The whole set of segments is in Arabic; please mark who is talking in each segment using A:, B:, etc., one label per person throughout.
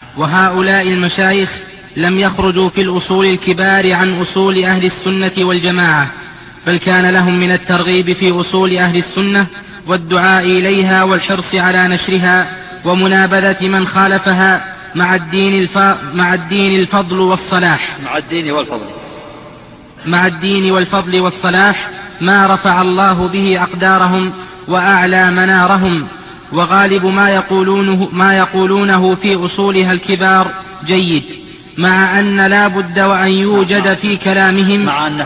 A: وهؤلاء المشايخ لم يخرجوا في الأصول الكبار عن أصول أهل السنة والجماعة، بل كان لهم من الترغيب في أصول أهل السنة والدعاء إليها والحرص على نشرها ومنابذة من خالفها مع الدين الفضل والصلاح ما رفع الله به أقدارهم وأعلى منارهم. وغالب ما يقولونه في أصولها الكبار جيد، مع أن لا بد وأن يوجد في كلامهم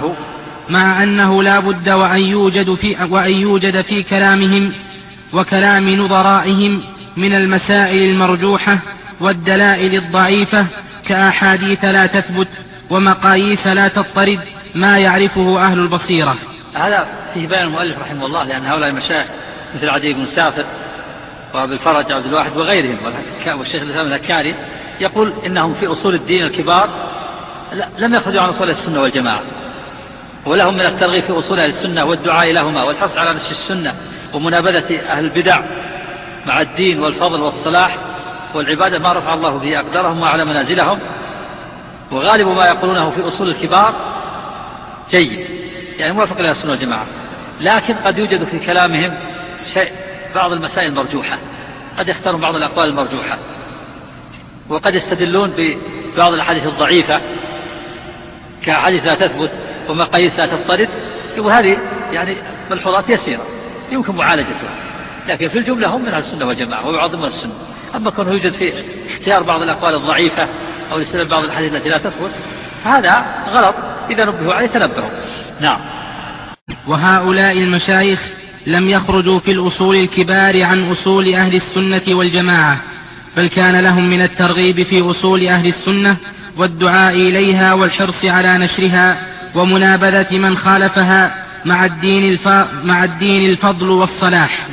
A: في كلامهم وكلام نظرائهم من المسائل المرجوحة والدلائل الضعيفة كأحاديث لا تثبت ومقاييس لا تضطرد ما يعرفه أهل البصيرة.
B: هذا فيه بيان المؤلف رحمه الله، لأن هؤلاء المشايخ مثل عدي بن سافر وابن الفرج عبد الواحد وغيرهم والشيخ الإسلام الهكاري يقول إنهم في أصول الدين الكبار لم يخرجوا عن أصول السنة والجماعة، ولهم من الترغيب في أصول أهل السنة والدعاء لهما والحرص على نشر السنة ومنابذة أهل البدع مع الدين والفضل والصلاح والعبادة ما رفع الله به أقدارهم وعلى منازلهم. وغالب ما يقولونه في أصول الكبار جيد، يعني موافق لأهل السنة والجماعة، لكن قد يوجد في كلامهم بعض المسائل المرجوحة، قد يختارون بعض الأقوال المرجوحة، وقد يستدلون ببعض الأحاديث الضعيفة كأحاديث لا تثبت ومقاييس لا تضطرد، وهذه يعني ملحوظات يسيرة يمكن معالجتها، لكن في الجملة هم من أهل السنة والجماعة ويعظمون السنة. أما كونه يوجد في اختيار بعض الأقوال الضعيفة أو الاستدلال بعض الأحاديث التي لا تثبت هذا غلط، إذا نبهوا عليه تنبهوا. نعم.
A: وهؤلاء المشايخ لم يخرجوا في الأصول الكبار عن أصول أهل السنة والجماعة، بل كان لهم من الترغيب في أصول أهل السنة والدعاء إليها والحرص على نشرها ومنابذة من خالفها مع الدين الفضل والصلاح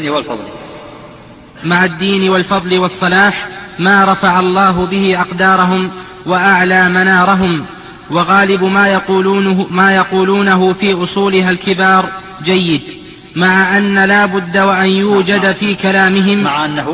A: ما رفع الله به أقدارهم وأعلى منارهم. وغالب ما يقولونه في أصولها الكبار جيد، مع أن لا بد وأن يوجد في كلامهم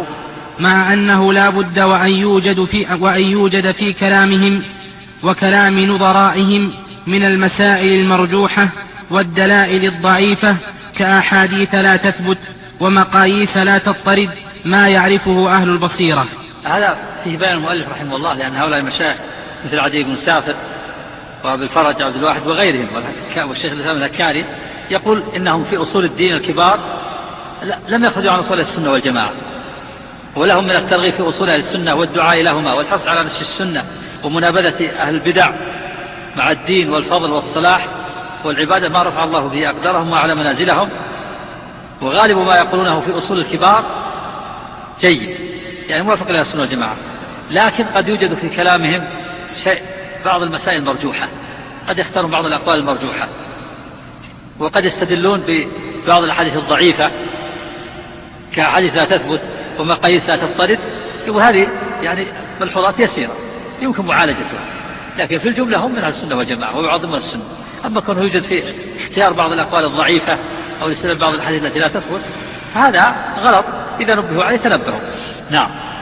A: في كلامهم وكلام نظرائهم من المسائل المرجوحة والدلائل الضعيفة كأحاديث لا تثبت ومقاييس لا تضطرد ما يعرفه أهل البصيرة.
B: هذا فيه بيان المؤلف رحمه الله، لأن هؤلاء المشايخ مثل عدي بن سافر وابن الفرج عبد الواحد وغيرهم والشيخ الإسلام الهكاري يقول إنهم في أصول الدين الكبار لم يخرجوا عن أصول السنة والجماعة، ولهم من الترغيب في أصول أهل السنة والدعاء لهما والحرص على نشر السنة ومنابذة أهل البدع مع الدين والفضل والصلاح والعبادة ما رفع الله به أقدارهم وعلى منازلهم. وغالب ما يقولونه في أصول الكبار جيد، يعني موافق لأهل السنة والجماعة، لكن قد يوجد في كلامهم بعض المسائل المرجوحة، قد يختارون بعض الأقوال المرجوحة، وقد يستدلون ببعض الأحاديث الضعيفة كأحاديث لا تثبت ومقاييس لا تضطرد، وهذه يعني ملحوظات يسيرة يمكن معالجتها، لكن في الجملة هم من أهل السنة والجماعة ويعظمون السنة. أما كونه يوجد في اختيار بعض الأقوال الضعيفة أو الاستدلال بعض الأحاديث التي لا تثبت هذا غلط، إذا نبهوا عليه تنبهوا. نعم.